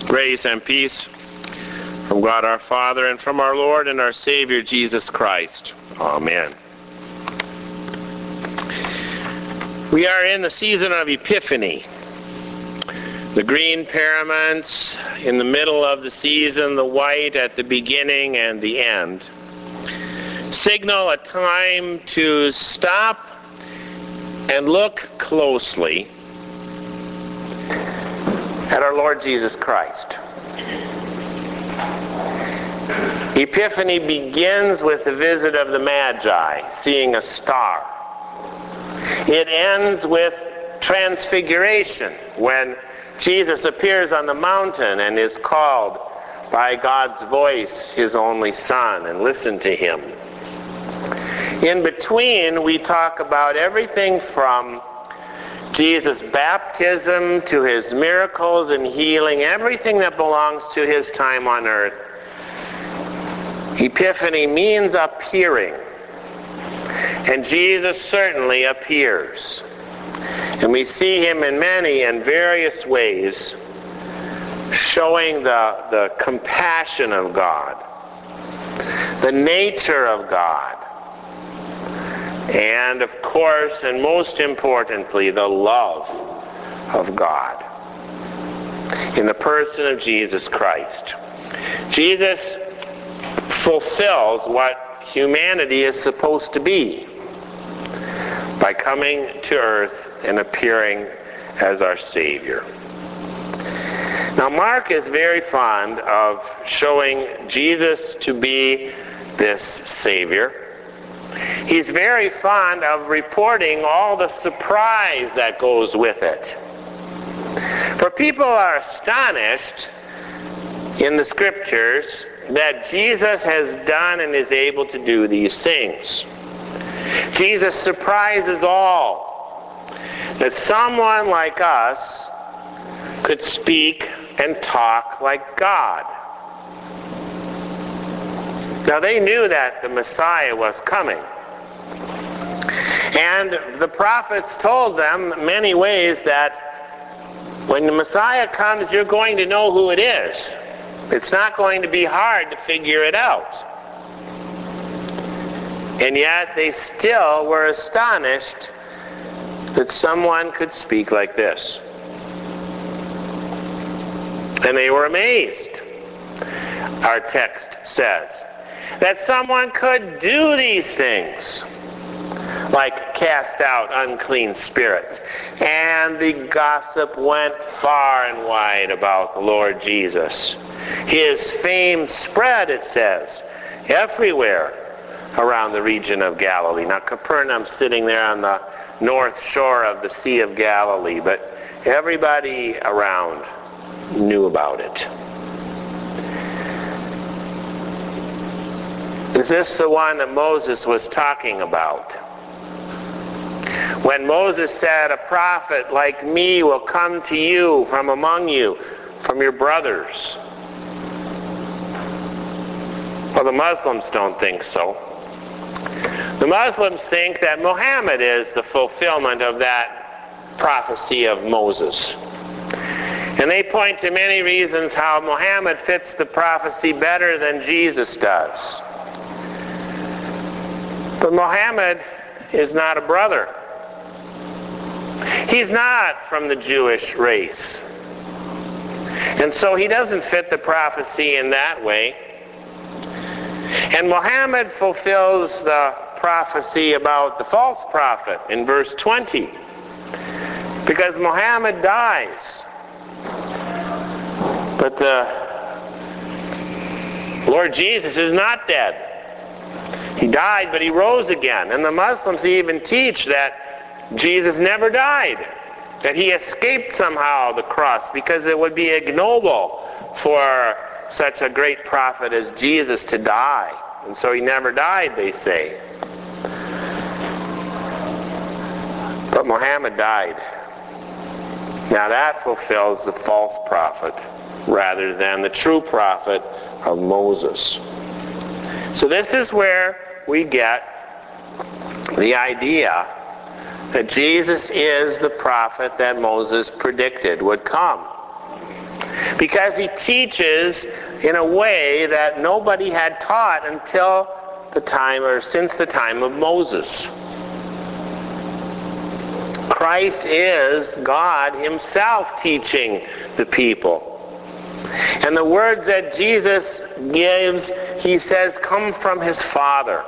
Grace and peace from God our Father and from our Lord and our Savior Jesus Christ. Amen. We are in the season of Epiphany. The green paraments in the middle of the season, the white at the beginning and the end, signal a time to stop and look closely at our Lord Jesus Christ. Epiphany begins with the visit of the Magi, seeing a star. It ends with Transfiguration, when Jesus appears on the mountain and is called by God's voice, his only Son, and listen to him. In between, we talk about everything from Jesus' baptism to his miracles and healing, everything that belongs to his time on earth. Epiphany means appearing, and Jesus certainly appears. And we see him in many and various ways, showing the compassion of God, the nature of God, and of course, and most importantly, the love of God in the person of Jesus Christ. Jesus fulfills what humanity is supposed to be by coming to earth and appearing as our Savior. Now, Mark is very fond of showing Jesus to be this Savior. He's very fond of reporting all the surprise that goes with it. For people are astonished in the Scriptures that Jesus has done and is able to do these things. Jesus surprises all, that someone like us could speak and talk like God. Now, they knew that the Messiah was coming. And the prophets told them many ways that when the Messiah comes, you're going to know who it is. It's not going to be hard to figure it out. And yet they still were astonished that someone could speak like this. And they were amazed, our text says, that someone could do these things, like cast out unclean spirits. And the gossip went far and wide about the Lord Jesus. His fame spread, it says, everywhere around the region of Galilee. Now, Capernaum's sitting there on the north shore of the Sea of Galilee, but everybody around knew about it. Is this the one that Moses was talking about? When Moses said, a prophet like me will come to you from among you, from your brothers. Well, the Muslims don't think so. The Muslims think that Muhammad is the fulfillment of that prophecy of Moses. And they point to many reasons how Muhammad fits the prophecy better than Jesus does. But Muhammad is not a brother. He's not from the Jewish race. And so he doesn't fit the prophecy in that way. And Muhammad fulfills the prophecy about the false prophet in verse 20. Because Muhammad dies. But the Lord Jesus is not dead. He died, but he rose again. And the Muslims even teach that Jesus never died, that he escaped somehow the cross, because it would be ignoble for such a great prophet as Jesus to die. And so he never died, they say. But Muhammad died. Now that fulfills the false prophet rather than the true prophet of Moses. So this is where we get the idea that Jesus is the prophet that Moses predicted would come. because he teaches in a way that nobody had taught until the time, or since the time of Moses. Christ is God himself teaching the people. And the words that Jesus gives, he says, come from his Father.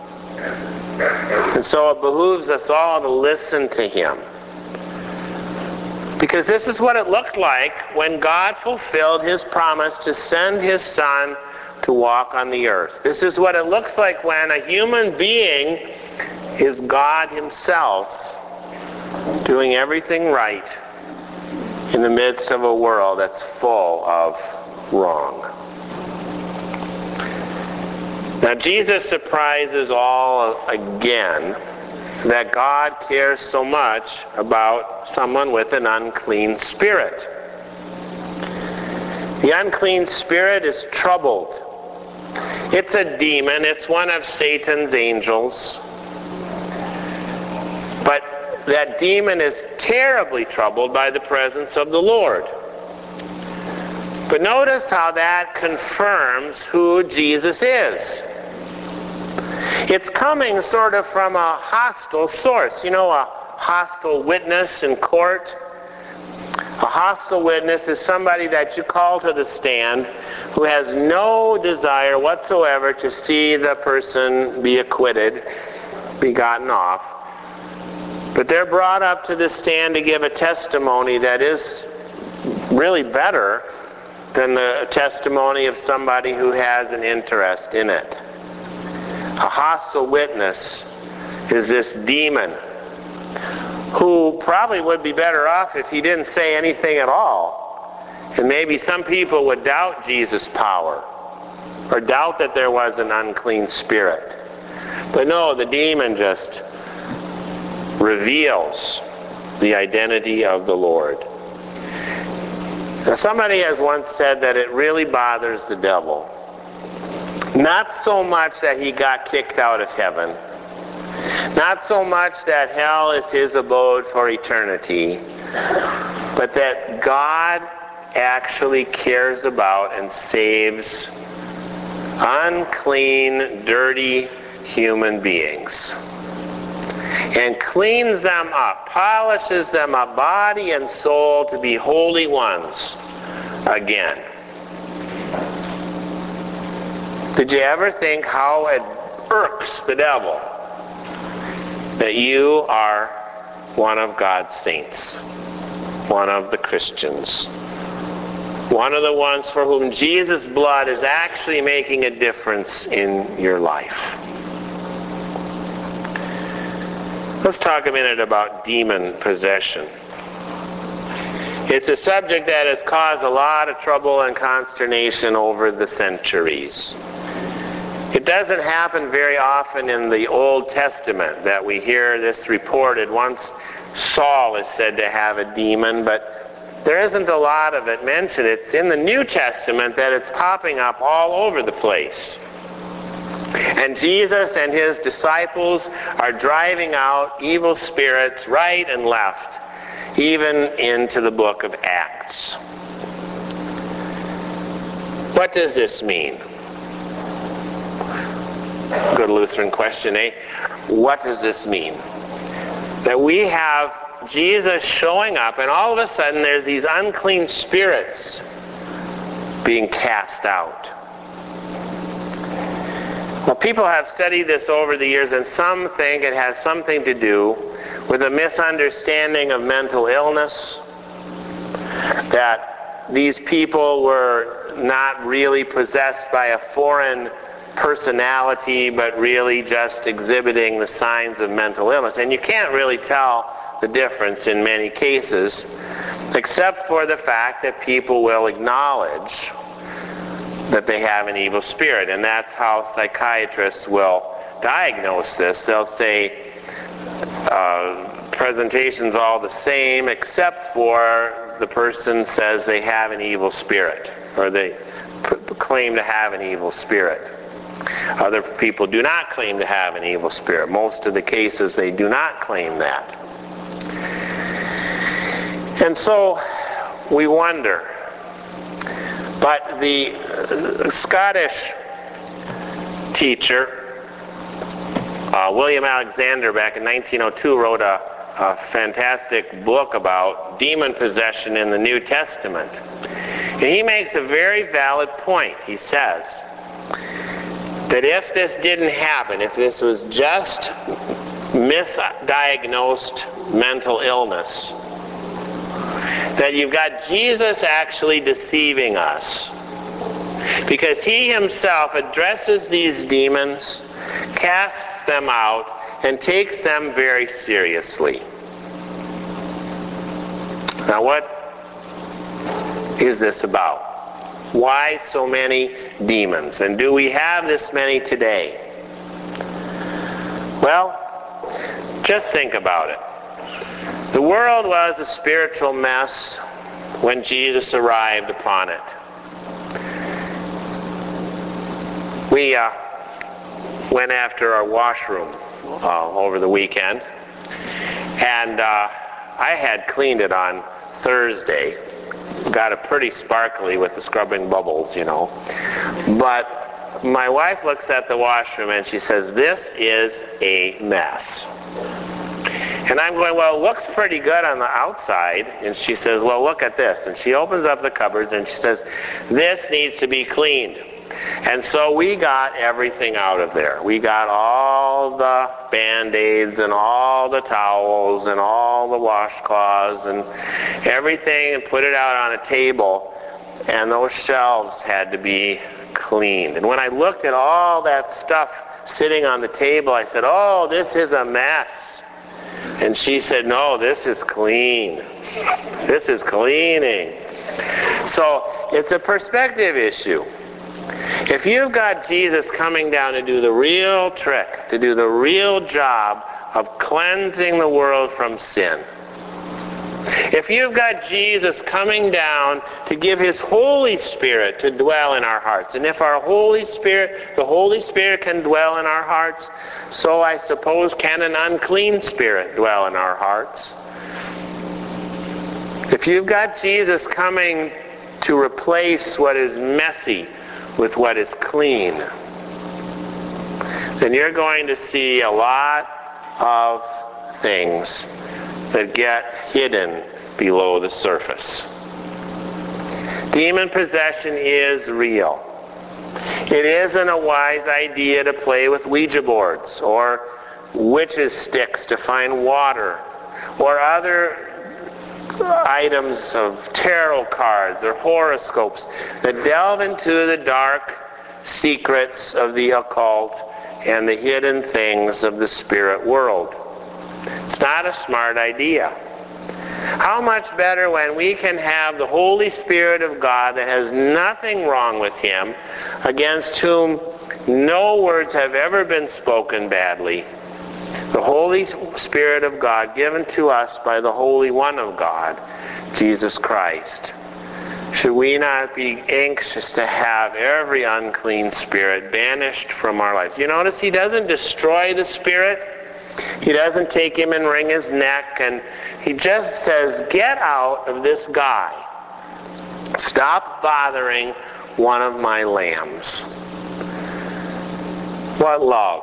And so it behooves us all to listen to him. Because this is what it looked like when God fulfilled his promise to send his Son to walk on the earth. This is what it looks like when a human being is God himself, doing everything right in the midst of a world that's full of wrong. Now Jesus surprises all again that God cares so much about someone with an unclean spirit. The unclean spirit is troubled. It's a demon. It's one of Satan's angels. But that demon is terribly troubled by the presence of the Lord. But notice how that confirms who Jesus is. It's coming sort of from a hostile source. You know, a hostile witness in court? A hostile witness is somebody that you call to the stand who has no desire whatsoever to see the person be acquitted, be gotten off. But they're brought up to the stand to give a testimony that is really better than the testimony of somebody who has an interest in it. A hostile witness is this demon who probably would be better off if he didn't say anything at all. And maybe some people would doubt Jesus' power or doubt that there was an unclean spirit. But no, the demon just reveals the identity of the Lord. Now, somebody has once said that it really bothers the devil. Not so much that he got kicked out of heaven. Not so much that hell is his abode for eternity. But that God actually cares about and saves unclean, dirty human beings. And cleans them up, polishes them up, body and soul, to be holy ones again. Did you ever think how it irks the devil that you are one of God's saints, one of the Christians, one of the ones for whom Jesus' blood is actually making a difference in your life? Let's talk a minute about demon possession. It's a subject that has caused a lot of trouble and consternation over the centuries. It doesn't happen very often in the Old Testament that we hear this reported. Once Saul is said to have a demon, but there isn't a lot of it mentioned. It's in the New Testament that it's popping up all over the place. And Jesus and his disciples are driving out evil spirits right and left, even into the book of Acts. What does this mean? Good Lutheran question, eh? What does this mean? That we have Jesus showing up, and all of a sudden there's these unclean spirits being cast out. Well, people have studied this over the years, and some think it has something to do with a misunderstanding of mental illness, that these people were not really possessed by a foreign personality, but really just exhibiting the signs of mental illness. And you can't really tell the difference in many cases, except for the fact that people will acknowledge that they have an evil spirit. And that's how psychiatrists will diagnose this. They'll say presentation's all the same, except for the person says they have an evil spirit, or they claim to have an evil spirit. Other people do not claim to have an evil spirit. Most of the cases they do not claim that. And so we wonder, But the Scottish teacher, William Alexander, back in 1902, wrote a fantastic book about demon possession in the New Testament. And he makes a very valid point. He says that if this didn't happen, if this was just misdiagnosed mental illness, that you've got Jesus actually deceiving us. Because he himself addresses these demons, casts them out, and takes them very seriously. Now what is this about? Why so many demons? And do we have this many today? Well, just think about it. The world was a spiritual mess when Jesus arrived upon it. We went after our washroom over the weekend, and I had cleaned it on Thursday. Got it pretty sparkly with the scrubbing bubbles, you know. But my wife looks at the washroom and she says, "This is a mess." And I'm going, "Well, it looks pretty good on the outside." And she says, "Well, look at this." And she opens up the cupboards and she says, "This needs to be cleaned." And so we got everything out of there. We got all the Band-Aids and all the towels and all the washcloths and everything, and put it out on a table, and those shelves had to be cleaned. And when I looked at all that stuff sitting on the table, I said, "Oh, this is a mess." And she said, "No, this is clean. This is cleaning." So it's a perspective issue. If you've got Jesus coming down to do the real trick, to do the real job of cleansing the world from sin, if you've got Jesus coming down to give his Holy Spirit to dwell in our hearts, and if our Holy Spirit, the Holy Spirit can dwell in our hearts, so I suppose can an unclean spirit dwell in our hearts. If you've got Jesus coming to replace what is messy with what is clean, then you're going to see a lot of things that get hidden below the surface. Demon possession is real. It isn't a wise idea to play with Ouija boards or witches' sticks to find water or other items of tarot cards or horoscopes that delve into the dark secrets of the occult and the hidden things of the spirit world. It's not a smart idea. How much better when we can have the Holy Spirit of God that has nothing wrong with him, against whom no words have ever been spoken badly. The Holy Spirit of God given to us by the Holy One of God, Jesus Christ. Should we not be anxious to have every unclean spirit banished from our lives? You notice he doesn't destroy the spirit. He doesn't take him and wring his neck, and he just says, "Get out of this guy. Stop bothering one of my lambs." What love.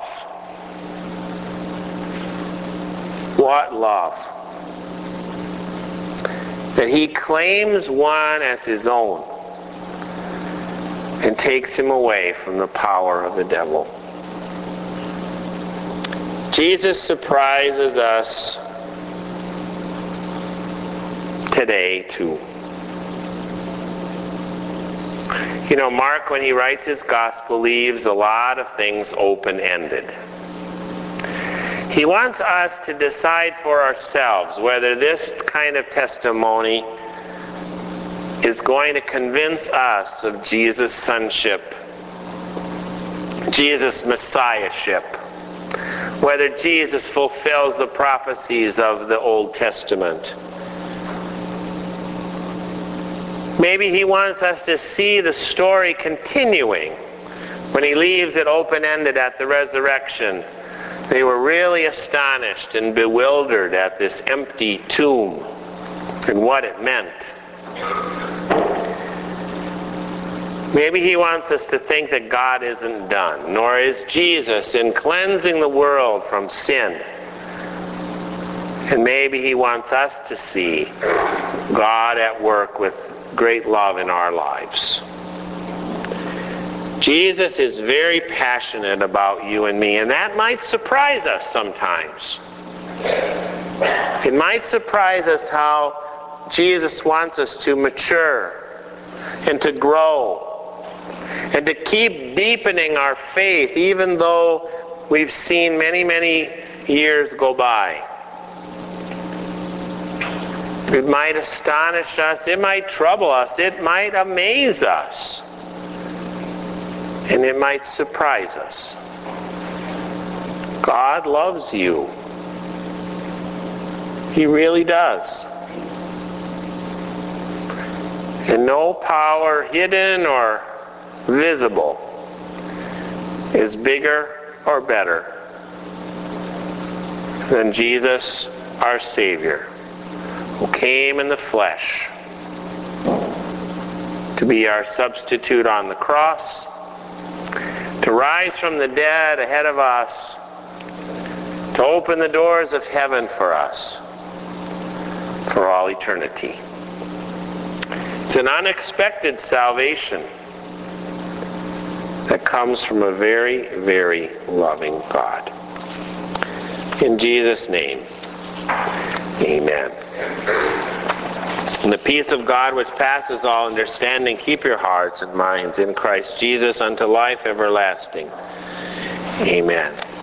What love. That he claims one as his own and takes him away from the power of the devil. Jesus surprises us today too. You know, Mark, when he writes his gospel, leaves a lot of things open-ended. He wants us to decide for ourselves whether this kind of testimony is going to convince us of Jesus' sonship, Jesus' messiahship, whether Jesus fulfills the prophecies of the Old Testament. Maybe he wants us to see the story continuing when he leaves it open-ended at the resurrection. They were really astonished and bewildered at this empty tomb and what it meant. Maybe he wants us to think that God isn't done, nor is Jesus in cleansing the world from sin. And maybe he wants us to see God at work with great love in our lives. Jesus is very passionate about you and me, and that might surprise us sometimes. It might surprise us how Jesus wants us to mature and to grow and to keep deepening our faith even though we've seen many, many years go by. It might astonish us, it might trouble us, it might amaze us, and it might surprise us. God loves you. He really does. And no power, hidden or visible, is bigger or better than Jesus, our Savior, who came in the flesh to be our substitute on the cross, to rise from the dead ahead of us, to open the doors of heaven for us for all eternity. It's an unexpected salvation that comes from a very, very loving God. In Jesus' name, amen. And the peace of God which passes all understanding, keep your hearts and minds in Christ Jesus unto life everlasting. Amen.